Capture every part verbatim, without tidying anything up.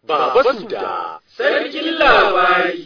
Baba Suda, sarkin labari.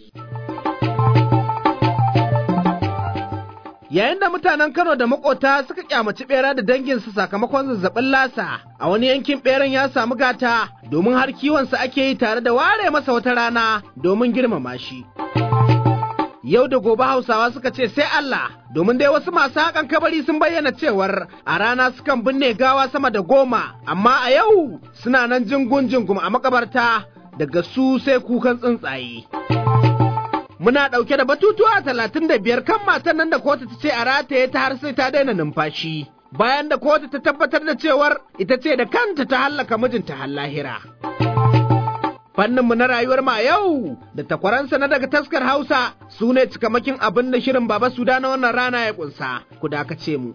Yayin da mutanen Kano da makota suka kyamaci bera da danginsu sakamakon zazzabin lasa, a wani yankin beran ya samu gata domin har kiwonsa ake yi tare da ware masa wata rana domin girmama shi. Yau da gobe Hausawa suka ce sai Allah, domin dai wasu masu haƙan kabari sun bayyana cewar a rana sukan binne gawa sama da goma, amma a yau suna nan jingun-jingum a makabarta daga su sai kukan tsuntsaye. Muna ɗauke da batutuwa talatin da biyar kan matan nan da kotu ta ce a rataye ta har sai ta daina numfashi, bayan da kotu ta tabbatar da cewar ita ce da kanta ta hallaka mijinta har lahira. Fanninmu na rayuwar ma yau da takwaransa na daga taskar Hausa su ne cikamakin abin da shirin Baba Suda na wannan rana ya kunsa, ku dakace mu.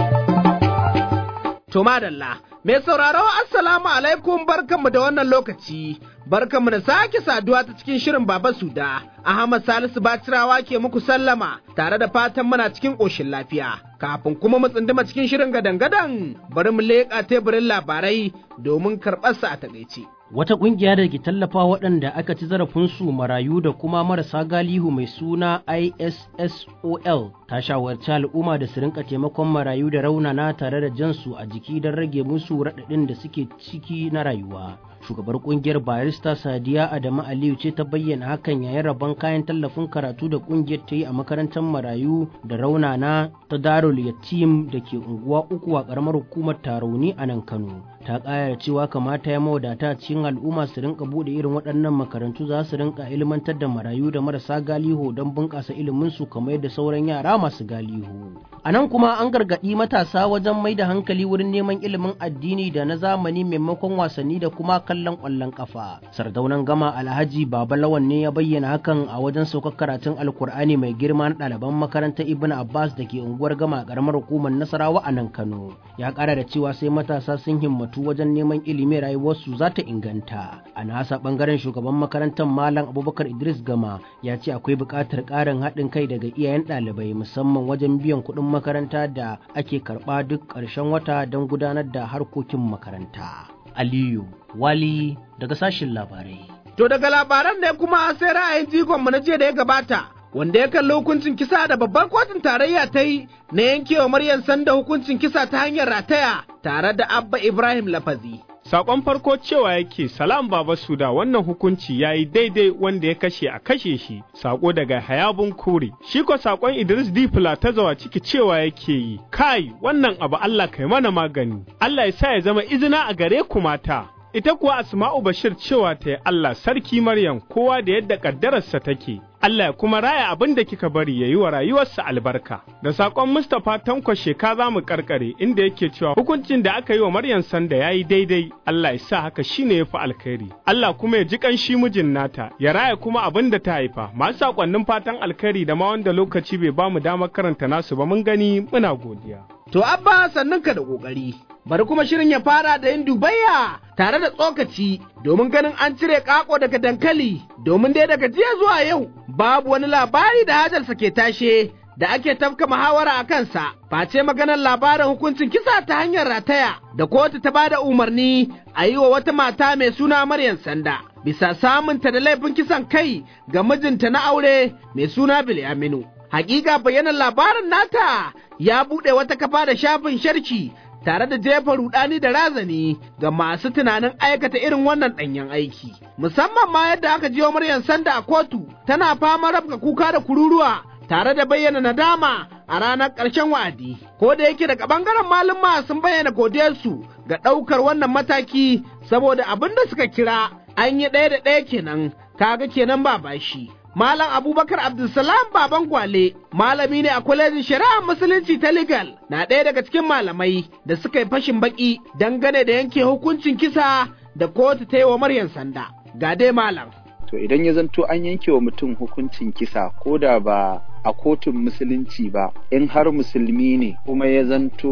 To madalla, mai sauraro assalamu alaikum barkanmu da wannan lokaci, barkanmu da sake saduwa ta cikin shirin Baba Suda, Ahmad Salisu Bacirawa ke muku sallama tare da fatan muna cikin ƙoshin lafiya. Kafin kuma mu tsunduma cikin shirin gadan-gadan, bari mu leƙa teburin labarai domin karɓarsa a taƙaice. Wata ƙungiya da ke tallafa waɗanda aka ci zarafinsu marayu da kuma marasa galihu mai suna I S S O L ta shawarci al'umma da su rinka taimakon marayu da raunana tare da jansu a jiki don rage musu raɗaɗin da suke ciki na rayuwa. Shugabar ƙungiyar Barista Sadiya Adamu Aliyu ce ta bayyana hakan yayin rabon kayan tallafin karatu da ƙungiyar ta yi a makarantar marayu da raunana ta Darul Yatim da ke unguwa uku a ƙaramar hukumar Tarauni a nan Kano. Ta ƙara cewa kamata ya mawadata cikin al'umma su rinka buɗe irin waɗannan makarantu za su rinka ilmantar da marayu da marasa galihu don bunƙasa iliminsu kamar yadda sauran yara masu galihu. A nan kuma an gargaɗi matasa wajen mai da hankali wurin neman ilimin addini da na zamani maimakon wasanni da kuma kallon ƙwallon ƙafa. Sardaunan Gama Alhaji Baba Lawan ne ya bayyana hakan a wajen saukar karatun Alkur'ani mai girma na ɗaliban makarantar Ibn Abbas da ke unguwar Gama ƙaramar hukumar Nasarawa a nan Kano. Ya ƙara da cewa sai matasa sun himmatu wajen neman ilimi rayuwarsu za ta inganta. A nasa ɓangaren shugaban makarantar Malam Abubakar Idris Gama ya ce akwai buƙatar ƙarin haɗin kai daga iyayen ɗalibai musamman wajen biyan kuɗin makaranta da ake karɓa duk ƙarshen wata don gudanar da harkokin makaranta. Aliyu Wali daga sashin labarai. To daga labaran ne kuma sai ra'ayin jigonmu na jiya da ya gabata, wanda ya kalli hukuncin kisa da babbar kotun tarayya ta yi na yankewa Maryam Sanda hukuncin kisa ta hanyar rataya tare da Abba Ibrahim Lafazi. Sakon farko cewa yake salam Baba Suda, wannan hukunci ya yi daidai wanda ya kashe a kashe shi. Sako daga Hayabun Kure. Shi ko sakon Idris D ta zawa ciki cewa yake yi kai wannan abu Allah kai mana magani. Allah ya sa ya zama izina a gare ku mata. Ita kuwa Asma'u Bashir cewa ta yi Allah sarki Maryam kowa da yadda kaddararsa take. Allah ya kuma raya abin da kika bari ya yi wa rayuwarsa albarka. Da saƙon Mustapha Tanko Sheka za mu karkare inda yake cewa hukuncin da aka yi wa Maryam Sanda ya yi daidai, Allah ya sa haka shine ya fi alkhairi. Allah kuma ya ji ƙanshi mijin nata, ya raya kuma abin da ta haifa. Masu saƙonnin fatan alkhairi da ma wanda lokaci bai ba mu damar karanta nasu ba mun gani muna godiya. To Abba sannunka da ƙoƙari. Bari kuma shirin ya fara da yin dubayya tare da tsokaci domin ganin an cire kako daga dankali, domin dai daga jiya zuwa yau babu wani labari da hajarsa ke tashe da ake tafka muhawara a kansa, face maganar labarin hukuncin kisa ta hanyar rataya da kotu ta bada umarni a yi wa wata mata mai suna Maryam Sanda bisa samunta da laifin kisan kai ga mijinta na aure mai suna Bilyaminu. Hakika bayanan labarin nata ya buɗe wata kafa da shafin sharki tare da jefa rudani da razani ga masu tunanin aikata irin wannan ɗanyen aiki. Musamman ma yadda aka jiyo Maryam Sanda a kotu tana fama rabka kuka da kururuwa tare da bayyana nadama a ranar ƙarshen wa'adi. Ko da yake daga ɓangaren malama sun bayyana godiyarsu ga ɗaukar wannan mataki saboda abin da suka kira an yi ɗaya da ɗaya kenan, kaga kenan ba bashi. Malam Abubakar Abdulsalam Baban Gwale, malami ne a kwalejin shari'ar musulunci ta Legal, na ɗaya daga cikin malamai da suka yi fashin baki dangane da yanke hukuncin kisa da kotu ta yi wa Maryam Sanda. Ga dai malam. To idan ya zanto an yanke wa mutum hukuncin kisa ko da ba a kotun musulunci ba, in har musulmi ne kuma ya zanto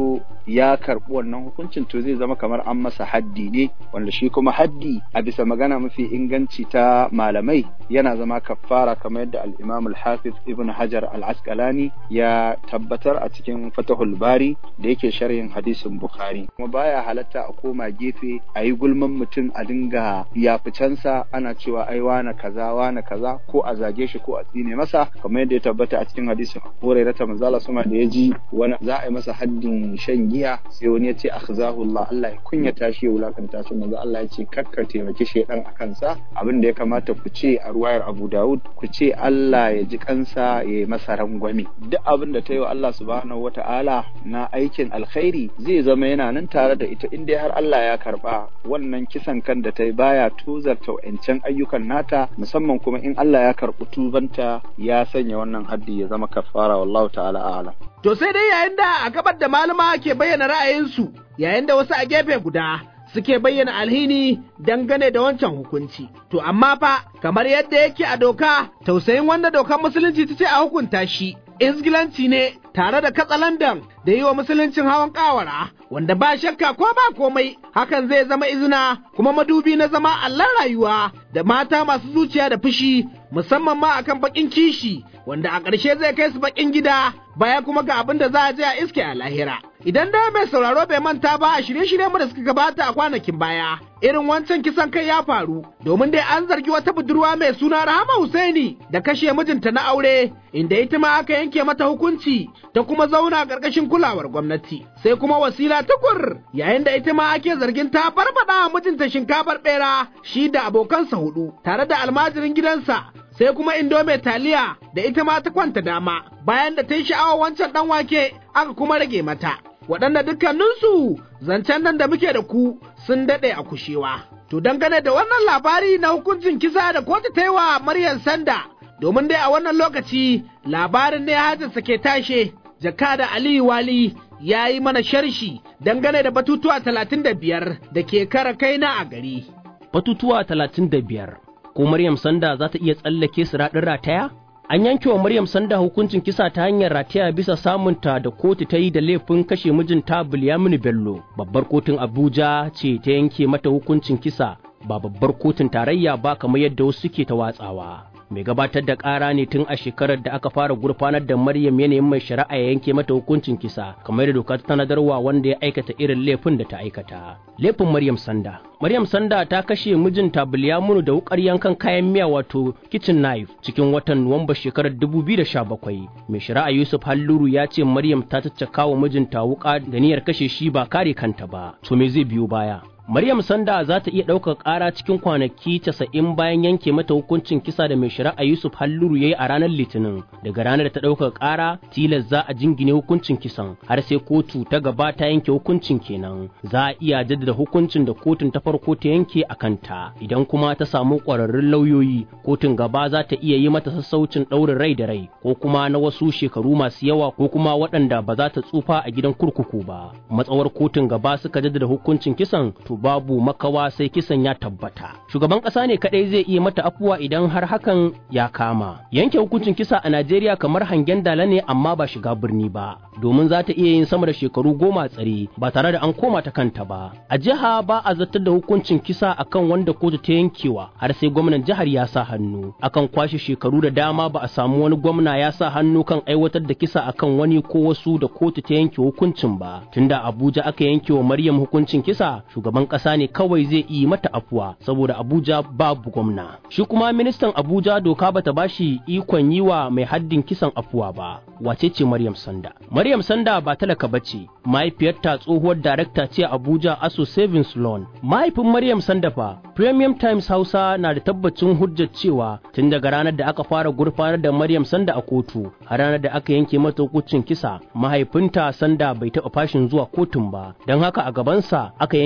ya karɓi wannan hukuncin to zai zama kamar an masa haddi ne, wanda shi kuma haddi a bisa magana mafi inganci ta malamai yana zama kaffara kamar yadda al-Imam al-Hafiz Ibn Hajar al-Asqalani ya tabbatar a cikin Fathul Bari da yake sharhin hadisin Bukhari. Kuma baya halatta a koma gefe a yi gulman mutum a dinga yaficansa ana cewa ai wane kaza wane kaza ko a zage shi ko a tsine masa, kamar yadda ya tabbata a cikin hadisin Hurairah ta manzala sama da ya ji wani za a yi masa haddin shan giya sai wani ya ce akhzahu Allah, Allah ya kunyata shi ya wulakanta shi. manzo Allah ya ce kakka taimaki shedan a kansa, abin da ya kamata ku ce a ruwayar Abu Dawud ku ce Allah ya ji kansa ya yi masa rangwame. Duk abin da ta yi wa Allah subhanahu wata'ala na aikin alkhairi zai zama yana nan tare da ita, inda har Allah ya karba wannan kisan kan da ta yi baya tozarta wa'ancan ayyukan nata, musamman kuma in Allah ya karɓi tubanta ya sanya wannan haddi ya zama kafara, wallahu ta'ala a'lam. To sai dai yayin da a gabar da malama ke bayyana ra'ayinsu, yayin da wasu a gefe guda suke bayyana alhini dangane da wancan hukunci. To amma fa kamar yadda yake a doka, tausayin wanda dokar musulunci ta ce a hukunta shi izgilanci ne tare da katsalandan da yi wa musuluncin hawan kawara, wanda ba shakka ko ba komai hakan zai zama izina kuma madubi na zama allon rayuwa da mata masu zuciya da fushi, musamman ma akan bakin kishi wanda a ƙarshe zai kai su bakin gida baya kuma ga abin da za a je a iske a lahira. Idan da mai sauraro bai manta ba a shirye-shiryen mu da suka gabata a kwanakin baya, irin wancan kisan kai ya faru domin dai an zargi wata budurwa mai suna Rahama Husaini da kashe mijinta na aure, inda ita ma aka yanke mata hukunci ta kuma zauna ƙarƙashin kulawar gwamnati. Sai kuma Wasila Tukur, yayin da ita ma ake zargin ta farfada mijinta shinkafar bera shi da abokansa hudu tare da almajirin gidansa. Sai kuma Indome Taliya da ita ma ta kwanta dama bayan da ta yi sha'awar wancan ɗan wake aka kuma rage mata. Waɗanda dukkaninsu zancen nan da muke da ku sun daɗe a kushewa. To dangane da wannan labari na hukuncin kisa da kotu ta yi wa Maryam Sanda, domin dai a wannan lokaci labarin ne hajjarsa ke tashe, jakada Aliyu Wali ya yi mana sharshi dangane da batutuwa talatin da biyar da ke kara kaina a gari. Batutuwa talatin da biyar. Ko Maryam Sanda za ta iya tsallake su raɗin rataya? An yanke wa Maryam Sanda hukuncin kisa ta hanyar rataya bisa samunta da kotu ta yi da laifin kashe mijinta Bilyaminu Bello. Babbar kotun Abuja ce ta yanke mata hukuncin kisa, ba babbar kotun tarayya ba kamar yadda wasu suke ta watsawa. Mai gabatar da ƙara ne tun a shekarar da aka fara gurfanar da Maryam yanayin mai shari'a ya yanke mata hukuncin kisa, kamar da doka ta tanadarwa wanda ya aikata irin laifin da ta aikata. Laifin Maryam Sanda. Maryam Sanda ta kashe mijinta Bilyaminu da wukar yankan kayan miya wato kitchen knife cikin watan Nuwamba shekarar dubu biyu da sha bakwai. Mai shari'a Yusuf Halluru ya ce Maryam ta caccaka wa mijinta wuka da niyyar kashe shi ba kare kanta ba. To me zai biyo baya? Maryam Sanda za ta iya ɗaukar ƙara cikin kwanaki casa'in bayan yanke mata hukuncin kisa da mai shari'a Yusuf Halluru ya yi a ranar Litinin. Daga ranar da ta ɗaukar ƙara, tilas za a jingine hukuncin kisan har sai kotu ta gaba ta yanke hukuncin kenan. Za a iya jaddada hukuncin da kotun ta farko ta yanke a kanta. Idan kuma ta samu ƙwararrun lauyoyi, kotun gaba za ta iya yi mata sassaucin ɗaurin rai da rai ko kuma na wasu shekaru masu yawa ko kuma waɗanda ba za ta tsufa a gidan kurkuku ba. Matsawar kotun gaba suka jaddada hukuncin kisan to babu makawa sai kisan ya tabbata. Shugaban ƙasa ne kaɗai zai iya mata afuwa idan har hakan ya kama. Yanke hukuncin kisa a Najeriya kamar hangen dala ne amma ba shiga birni ba, domin za ta iya yin sama da shekaru goma tsare ba tare da an koma ta kanta ba. A jiha ba a zartar da hukuncin kisa akan wanda kotu ta yankewa har sai gwamnan jihar ya sa hannu. Akan kwashe shekaru da dama ba a samu wani gwamna ya sa hannu kan aiwatar da kisa akan wani ko wasu da kotu ta yanke hukuncin ba. Tunda Abuja aka yanke wa Maryam hukuncin kisa, shugaban ƙasa ne kawai zai yi mata afuwa saboda Abuja babu gwamna. Shi kuma ministan Abuja doka bata bashi ikon yi wa mai haddin kisan afuwa ba. Wace ce Maryam Sanda? Maryam Sanda ba talaka bace, mahaifiyarta tsohuwar darakta ce a Abuja Aso Savings Loan. Mahaifin Maryam Sanda fa, Premium Times Hausa na da tabbacin hujjar cewa tun daga ranar da aka fara gurfanar da Maryam Sanda a kotu har ranar da aka yanke mata hukuncin kisa, mahaifinta Sanda bai taɓa fashin zuwa kotun ba. Don haka a gabansa aka yankewa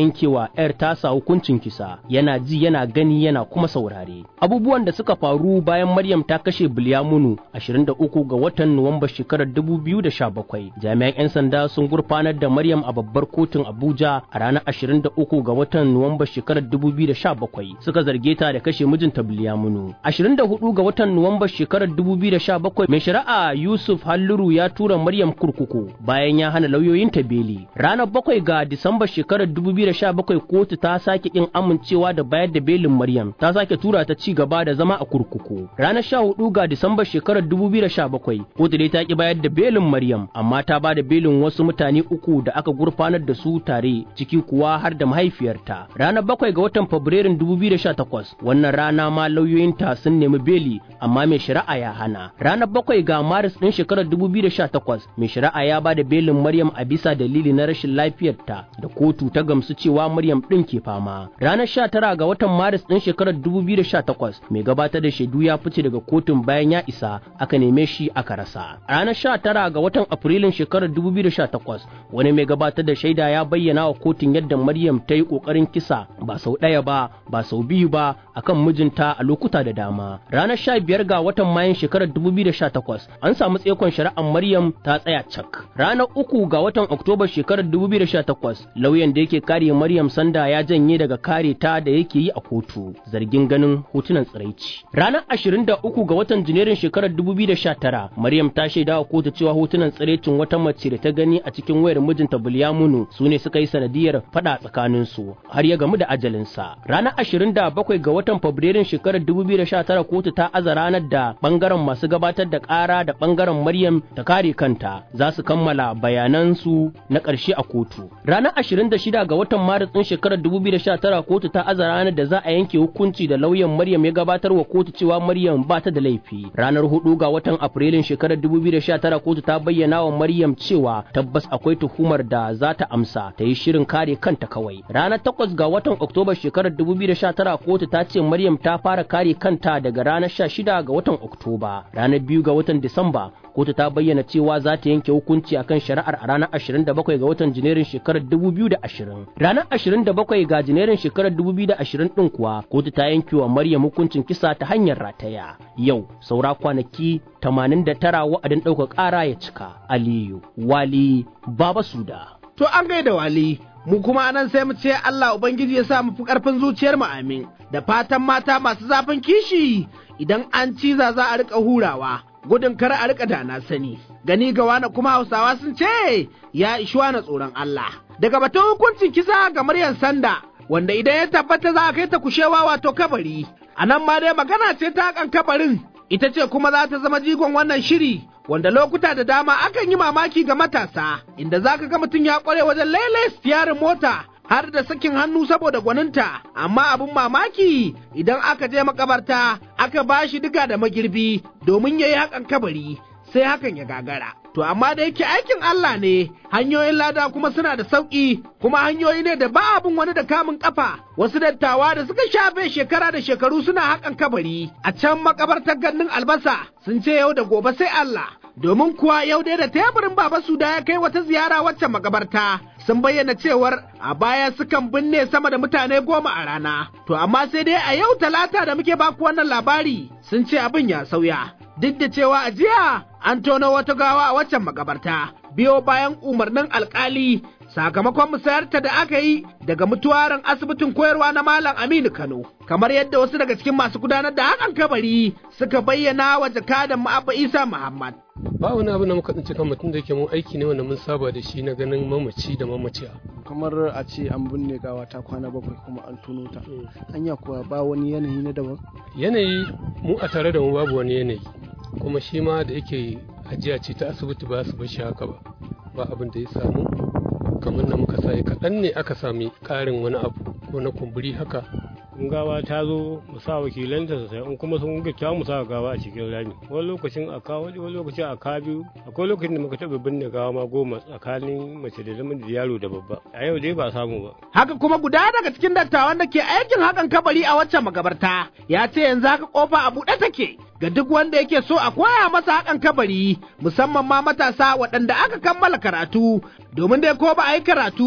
'yar tasa hukuncin kisa, yana ji yana gani yana kuma saurare. Abubuwan da suka faru bayan Maryam ta kashe Bilyamunu ashirin da uku ga watan Nuwamba shekarar dubu biyu da sha bakwai. Jami'an 'yan sanda sun gurfanar da Maryam a babbar kotun Abuja a ranar ashirin da uku ga watan Nuwamba shekarar dubu biyu da sha bakwai. Suka zarge ta da kashe mijinta Bilyamunu. ashirin da hudu ga watan Nuwamba shekarar dubu biyu da sha bakwai, mai shari'a Yusuf Halluru ya tura Maryam kurkuku bayan ya hana lauyoyinta beli. Ranar bakwai ga Disamba shekarar dubu biyu da sha bakwai, kotu ta sake kin amincewa da bayar da belin Maryam, ta sake tura ta ci gaba da zama a kurkuku. Ranar sha hudu ga Disamba shekarar dubu biyu da sha bakwai, kotu dai ta ki bayar da belin Maryam, amma ta ba da belin wasu mutane uku da aka gurfanar da su tare, ciki kuwa har da mahaifiyarta. Ranar bakwai ga watan Fabrairun dubu biyu da sha takwas, wannan rana ma lauyoyinta sun nemi beli, amma mai shari'a ya hana. Ranar bakwai ga Maris ɗin shekarar dubu biyu da sha takwas, mai shari'a ya ba da belin Maryam a bisa dalili na rashin lafiyarta da kotu ta gamsu cewa Maryam ɗin ke fama. Ranar sha tara ga watan Maris ɗin shekarar dubu biyu da sha takwas, mai gabatar da shaidu ya fice daga kotun bayan ya isa, aka neme shi aka rasa. Ranar sha tara ga watan Afrilun shekarar dubu biyu da sha takwas, wani mai gabatar da shaida ya bayyana wa kotun yadda Maryam ta yi ƙoƙarin kisa ba sau ɗaya ba, ba sau biyu ba, akan mijinta a lokuta da dama. Ranar sha biyar ga watan Mayun shekarar dubu biyu da sha takwas, an samu tsaikon shari'ar Maryam ta tsaya cak. Ranar uku ga watan Oktoba shekarar dubu biyu da sha takwas, lauyan da yake kare Maryam Sanda ya janye daga kare ta da yake yi a kotu, zargin ganin hotunan tsiraici. Ranar ashirin da uku ga watan Janairun shekarar dubu biyu da sha tara, Maryam ta shaida wa kotu cewa hotunan tsiraicin wata mace da ta gani a cikin wayar mijinta Bilyamunu su ne suka yi sanadiyar fada tsakanin su har ya gamu da ajalinsa. Ranar ashirin da bakwai ga watan Fabrairun shekarar dubu biyu da sha tara, kotu ta aza ranar da bangaren masu gabatar da ƙara da bangaren Maryam ta kare kanta za su kammala bayanan su na ƙarshe a kotu. Ranar ashirin da shida ga watan Maris ɗin shekarar dubu biyu da sha tara, kotu ta aza ranar da za a yanke hukunci da lauyan Maryam ya gabatar wa kotu cewa Maryam ba ta da laifi. Ranar hudu ga watan Afrilun shekarar dubu biyu da sha tara, kotu ta bayyana wa Maryam cewa tabbas akwai tuhumar da za ta amsa, ta yi shirin kare kanta kawai. Ranar takwas ga watan Oktoba shekarar dubu biyu da sha tara, kotu ta ce Maryam ta fara kare kanta daga ranar sha shida ga watan Oktoba. Ranar biyu ga watan Disamba, kotu ta bayyana cewa za ta yanke hukunci akan shari'ar a ranar ashirin da bakwai ga watan Janairun shekarar dubu biyu da ashirin. Ranar ashirin da bakwai ga Janairun shekarar dubu biyu da ashirin din kuwa, kotu ta yanke wa Maryam hukuncin kisa ta hanyar rataya. Yau saura kwanaki tamanin da tara wa'adin ɗaukar ƙara ya cika. Aliyu Wali Baba Suda. To an gaida Wali, mu kuma anan sai mu ce Allah Ubangiji ya sa mu fi ƙarfin zuciyar mu, amin. Da fatan mata masu zafin kishi idan an ciza za a riƙa hurawa, gudun kar a riƙa dana sani. Gani ga wani kuma Hausawa sun ce ya ishi wani tsoron Allah. Daga batun hukuncin kisa ga Maryam Sanda, wanda idan ya tabbata za a kai ta kushewa wato kabari. A nan ma dai magana ce ta hakan kabarin, ita ce kuma za ta zama jigon wannan shiri, wanda lokuta da dama akan yi mamaki ga matasa, inda za ka ga mutum ya ƙware wajen lailai stiyarin mota har da sakin hannu saboda gwaninta, amma abin mamaki idan aka je makabarta aka ba shi diga da magirbi domin ya yi hakan kabari, sai hakan ya gagara. To amma da yake aikin Allah ne, hanyoyin lada kuma suna da sauƙi, kuma hanyoyi ne da ba abin wani da kamun ƙafa. Wasu dattawa da suka shafe shekara da shekaru suna haƙan kabari a can makabartar gandun albasa sun ce yau da gobe sai Allah. Domin kuwa yau dai da teburin Baba Suda ya kai wata ziyara waccan makabarta, sun bayyana cewar a baya sukan binne sama da mutane goma a rana. To amma sai dai a yau Talata da muke baku wannan labari sun ce abin ya sauya. Duk da cewa a jiya an tono wata gawa a waccan makabarta, biyo bayan umarnin alkali sakamakon musayarta da aka yi daga mutuwarin asibitin koyarwa na Malam Aminu Kano. Kamar yadda wasu daga cikin masu gudanar da hakan kabari suka bayyana wa jakadan Abba Isa Muhammad. Ba wani abu na muka tsinci kan mutum da yake mun aiki ne wanda mun saba da shi na ganin mamaci da mamaciya. Kamar a ce an binne gawa ta kwana bakwai kuma an tuno ta. Hanya kuwa ba wani yanayi na daban? Yanayi mu a tare da mu babu wani yanayi. Kuma shi ma da yake ajiya ce ta asibiti ba su bar shi haka ba. Ba abin da ya samu kamar na muka sai kaɗan ne aka sami ƙarin wani abu ko na kumburi haka. in gawa ta zo mu sa wakilanta su sai in kuma sun gita mu sa gawa a cikin rami wani lokacin a kawo wani lokacin a ka biyu akwai lokacin da muka taɓa binne gawa ma goma tsakanin mace da namiji da yaro da babba a yau dai ba samu ba. Haka kuma guda daga cikin dattawan da ke aikin hakan kabari a waccan magabarta ya ce yanzu haka kofa a buɗe take ga duk wanda yake so a koya masa hakan kabari musamman ma matasa waɗanda aka kammala karatu domin dai ko ba a yi karatu ba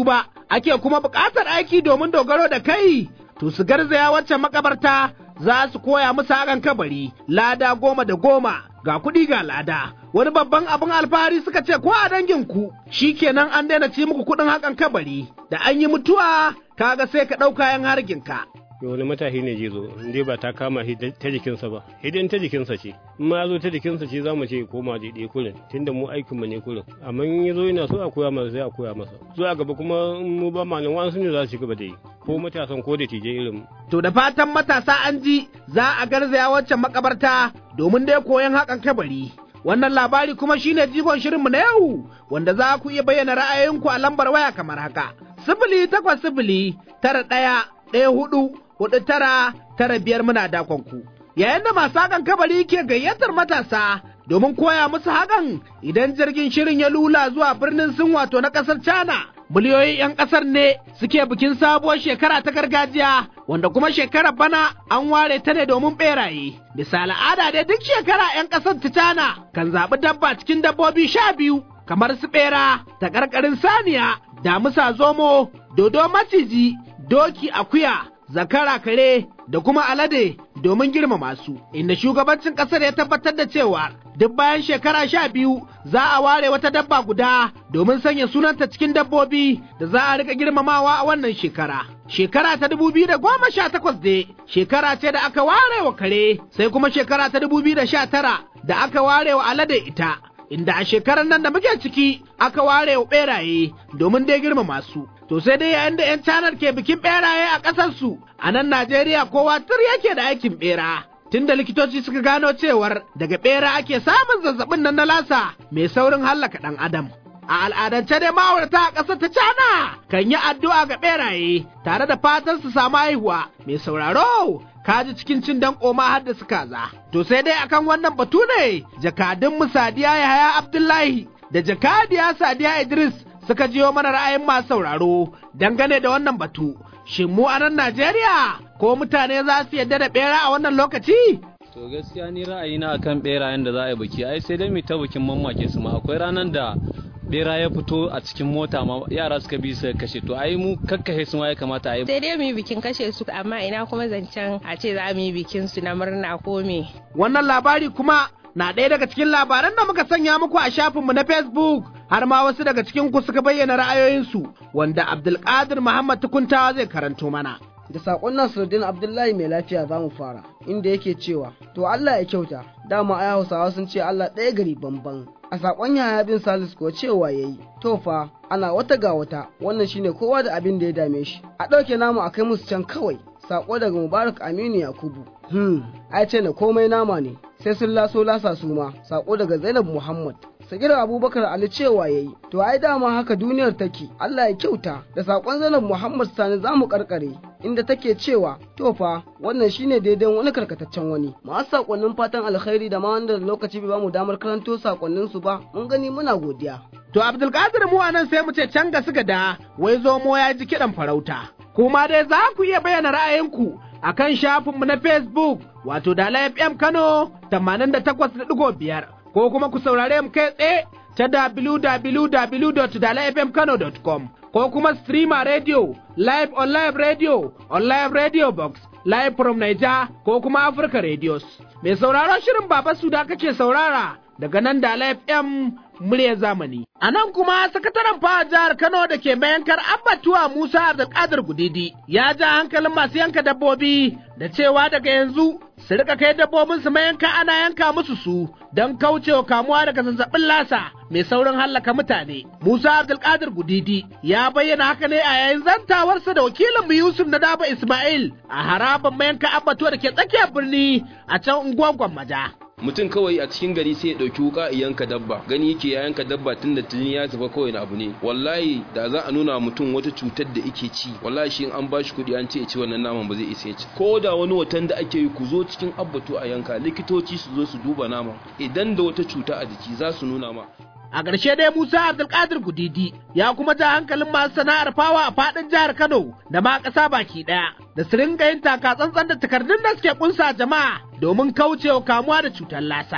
ake kuma buƙatar aiki domin dogaro da kai, to su garzaya wacce makabarta za su koya musu haƙan kabari, lada goma da goma, ga kuɗi ga lada. Wani babban abin alfahari suka ce ko a danginku, shi kenan an daina ci muku kuɗin haƙan kabari, da an yi mutuwa, kaga sai ka ɗau kayan harginka. wani matashi ne je zo in dai ba ta kama shi ta jikinsa ba idan ta jikinsa ce in ma zo ta jikinsa ce za mu ce koma daidai kurin tunda mu aikin mu ne kurin amma in ya zo yana so a koya masa sai a koya masa zuwa gaba kuma mu ba ma nan wasu ne za su gaba da yi ko matasan ko da tije irin. To da fatan matasa an ji za a garzaya waccan makabarta domin dai koyon haƙan kabari. Wannan labari kuma shine jigon shirinmu na yau wanda za ku iya bayyana ra'ayoyinku a lambar waya kamar haka sifili takwas sifili tara ɗaya ɗaya hudu hudu tara tara biyar muna dakon ku. Yayin da masu haƙan kabari ke gayyatar matasa domin koya musu haƙan idan jirgin shirin ya lula zuwa birnin Sin wato na ƙasar China. Miliyoyin 'yan ƙasar ne suke bikin sabuwar shekara ta gargajiya wanda kuma shekarar bana an ware ta ne domin ɓeraye. Bisa al'ada dai duk shekara 'yan ƙasar ta China kan zaɓi dabba cikin dabbobi sha biyu kamar su ɓera, taƙarƙarin saniya, damusa zomo, dodo maciji, doki akuya, zakara kare da kuma alade domin girmama su, inda shugabancin ƙasar ya tabbatar da cewa duk bayan shekara sha biyu za a ware wata dabba guda domin sanya sunanta cikin dabbobi da za a rika girmamawa a wannan shekara. Shekara ta dubu biyu da goma sha takwas dai shekara ce da aka ware wa kare, sai kuma shekara ta dubu biyu da sha tara da aka ware wa alade ita, inda a shekarar nan da muke ciki aka ware wa ɓeraye domin dai girmama su. To sai dai yayin da 'yan canar ke bikin ɓeraye a ƙasarsu, a nan Najeriya kowa tur yake da aikin ɓera. Tunda likitoci suka gano cewar daga ɓera ake samun zazzabin nan na lasa mai saurin hallaka ɗan adam. A al'adance dai ma'aurata a ƙasar ta Cana kan yi addu'a ga ɓeraye tare da fatan su samu haihuwa. Mai sauraro kaji cikin cin danƙo ma har da su kaza. To sai dai akan wannan batu ne jakadun mu Sadiya Yahaya Abdullahi da jakadiya Sadiya Idris suka jiyo mana ra'ayin masu sauraro dangane da wannan batu. Shin mu a nan Najeriya ko mutane za su yadda da ɓera a wannan lokaci? To gaskiya ni ra'ayina akan ɓerayen da za a yi biki ai sai dai mu ta bikin mamake su ma akwai ranar da ɓera ya fito a cikin mota ma yara suka bi su kashe to ai mu kakkahe su ma ya kamata a yi. Sai dai mu yi bikin kashe su amma ina kuma zancen a ce za mu yi bikin su na murna ko me. Wannan labari kuma na ɗaya daga cikin labaran da muka sanya muku a shafinmu na Facebook har ma wasu daga cikin ku suka bayyana ra'ayoyinsu wanda Abdulkadir Muhammad Tukuntawa zai karanto mana. Da saƙon Nasiruddin Abdullahi mai lafiya za mu fara inda yake cewa to Allah ya kyauta dama ai Hausawa sun ce Allah ɗaya gari bamban. A saƙon Yahaya bin Salis ko cewa yayi to fa ana wata ga wata wannan shine kowa da abin da ya dame shi a ɗauke namu a kai musu can kawai. Saƙo daga Mubarak Aminu Yakubu hmm ai ce na komai nama ne sai sun laso lasa su ma. Saƙo daga Zainab Muhammad. Sagirar Abubakar Ali cewa yayi to ai dama haka duniyar take Allah ya kyauta. Da saƙon Zainab Muhammad Sani zamu karkare inda take cewa to fa wannan shine daidai wani karkataccen wani. Masu saƙonnin fatan alkhairi da ma wanda lokaci bai bamu damar karanto saƙonnin su ba mun gani muna godiya. To Abdulkadir mu anan sai mu ce can ga suka da wai zomo ya ji kiɗan farauta. Kuma dai za ku iya bayyana ra'ayinku a kan shafinmu na Facebook wato Dala F M Kano tamanin da takwas da ɗigo biyar ko kuma ku saurare mu kai tsaye ta w w w dot dala f m kano dot com ko kuma streamer radio live on live radio on live radio box live from Niger ko kuma Africa Radios. Mai sauraron shirin Baba Suda kake saurara daga nan Dala F M muryar zamani. A nan kuma sakataren fa jihar Kano da ke mayankar Abbatuwa Musa Abdulkadir Gudidi ya ja hankalin masu yanka dabbobi da cewa daga yanzu su rika kai dabbobin su mayanka ana yanka musu su don kaucewa kamuwa daga zazzabin lasa mai saurin hallaka mutane. Musa Abdulkadir Gudidi ya bayyana haka ne a yayin zantawarsa da wakilin mu Yusuf Nadaba Ismail a harabar mayanka Abbatuwa da ke tsakiyar birni a can unguwar Gwammaja. Mutum kawai a cikin gari sai ya dauki wuka ya yanka dabba gani yake ya yanka dabba tunda tuni ya tafi kawai na abu ne. Wallahi da za a nuna mutum wata cutar da yake ci wallahi shi in an bashi kuɗi an ce ya ci wannan naman ba zai isa ya ci. Ko da wani watan da ake yi ku zo cikin abbatu a yanka likitoci su zo su duba naman idan da wata cuta a jiki za su nuna ma. A ƙarshe dai Musa Abdulkadir Gudidi ya kuma ja hankalin masu sana'ar fawa a faɗin jihar Kano da ma ƙasa baki ɗaya da su ringa yin taka tsantsan da takardun da suke ƙunsa jama'a domin kaucewa kamuwa da cutar lasa.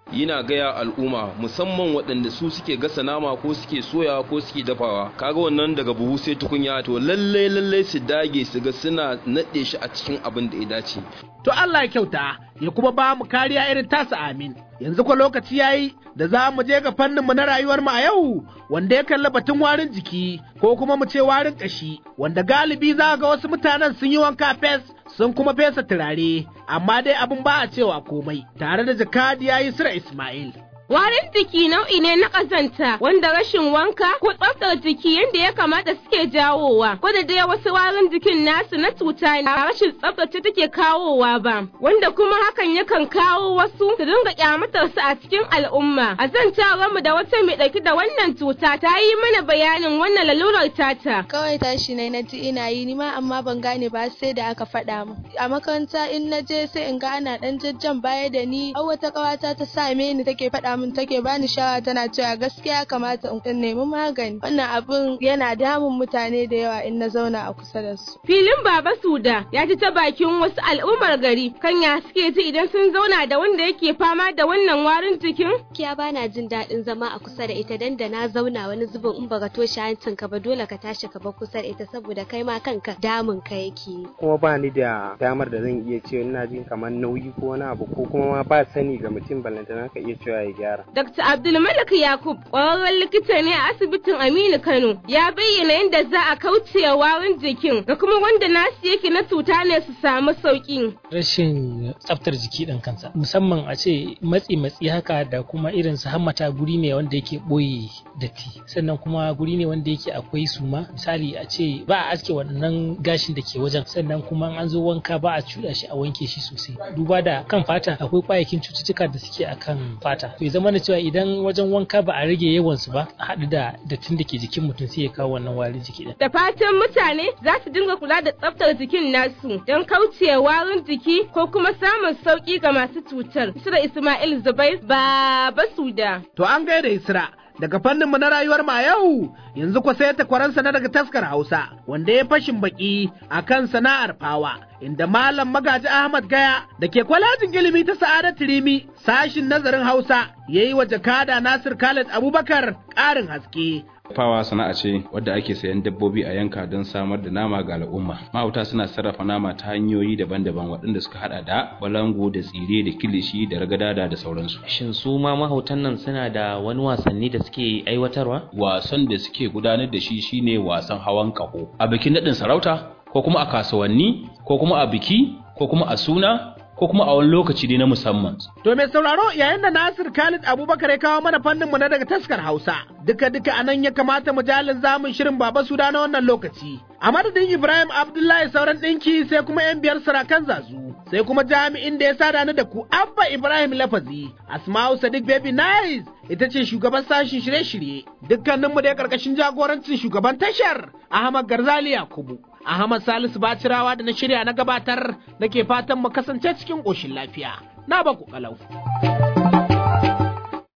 yana gaya al'umma musamman waɗanda su suke gasa nama ko suke soya ko suke dafawa kaga wannan daga buhu sai tukunya to lalle lalle su dage su ga suna nade shi a cikin abin da ya dace. To Allah ya kyauta ya kuma ba mu kariya irin tasa amin. Yanzu kwa lokaci yayi da za mu je ga fannin mu na rayuwar mu a yau wanda ya kalli batun warin jiki ko kuma mu ce warin kashi wanda galibi za ga wasu mutanen sun yi wanka fes sun kuma fesa turare amma dai abin ba a cewa komai tare da jakadiya Yusra Ismail. Warin jiki nau'i ne na ƙazanta wanda rashin wanka ko tsaftar jiki yadda ya kamata suke jawowa. Ko da dai wasu warin jikin nasu na cuta ne rashin tsaftace take kawowa ba, wanda kuma hakan yakan kawo wasu su dinga kyamatar su a cikin al'umma. A zantawar mu da wata mai ɗauki da wannan cuta ta yi mana bayanin wannan lalurar tata. Kawai tashi ne na ji ina yi ni ma amma ban gane ba sai da aka faɗa mu. A makaranta in na je sai in ga ana ɗan jajjan baya da ni. Har wata ƙawata ta same ni take faɗa min take bani shawara tana cewa gaskiya kamata in nemi magani. Wannan abin yana damun mutane da yawa in na zauna a kusa da su. Filin Baba Suda ya ji ta bakin wasu al'ummar gari kan ya suke ji idan sun zauna da wanda yake fama da wannan warin jikin. Kiya bana jin daɗin zama a kusa da ita dan da na zauna wani zubin in baka toshe hancin ka ba dole ka tashi ka bar kusa da ita saboda kai ma kanka damun ka yake. Kuma ba ni da damar da zan iya cewa ina jin kamar nauyi ko wani abu ko kuma ma ba sani ga mutum ballantana ka iya cewa ya gyara. Dokta Abdulmalik Yakub, ƙwararren likita ne a asibitin Aminu Kano, ya bayyana yadda za a kauce warin jikin da kuma wanda nasu yake na cuta ne su samu sauƙi. Rashin tsaftar jiki ɗin kansa, musamman a ce matsi-matsi haka da kuma irin su hammata guri ne wanda yake ɓoye datti, sannan kuma guri ne wanda yake akwai suma, misali a ce ba a aske wannan gashin da ke wajen, sannan kuma an zo wanka ba a cuɗa shi a wanke shi sosai. Duba da kan fata akwai ƙwayakin cututtuka da suke akan fata. zama da cewa idan wajen wanka ba a rage yawansu ba a haɗu da dattin da ke jikin mutum sai ya kawo wannan warin jiki ɗin. Da fatan mutane za su dinga kula da tsaftar jikin nasu don kauce warin jiki ko kuma samun sauƙi ga masu cutar. Isra Ismail Zubair Baba Suda. To an gaida Isra. Daga fanninmu na rayuwar ma yau yanzu kwa sai takwaransa na daga taskar Hausa wanda ya fashin baki akan sana'ar fawa inda Malam Magaji Ahmad Gaya da ke kwalejin ilimi ta Sa'adatu Rimi sashin nazarin Hausa yayi wa jakada Nasir Khalid Abubakar ƙarin haske. Fawa sana'a ce wadda ake sayan dabbobi a yanka don samar da nama ga al'umma. Mahauta suna sarrafa nama ta hanyoyi daban-daban waɗanda suka hada da balango da tsire da kilishi da ragadada da sauransu. Shin su ma mahautan nan suna da wani wasanni da suke aiwatarwa? Wasan da suke gudanar da shi shine wasan hawan ƙaho. A bikin naɗin sarauta ko kuma a kasuwanni ko kuma a biki ko kuma a suna ko kuma a wani lokaci dai na musamman. To mai sauraro yayin da Nasir Khalid Abubakar ya kawo mana fannin mu na daga taskar Hausa duka duka anan ya kamata mu jalin zamun shirin Baba Suda na wannan lokaci. A madadin Ibrahim Abdullahi sauran ɗinki sai kuma yan biyar sarakan zazu sai kuma jami'in da ya sada ni da ku Abba Ibrahim Lafazi Asma'u Sadiq Baby Nice ita ce shugaban sashin shirye-shirye dukkaninmu da ya karkashin jagorancin shugaban tashar Ahmad Garzali Yakubu. Ahmad Salisu Bacirawa da na shirya na gabatar nake fatan mu kasance cikin ƙoshin lafiya. Na baku kalau.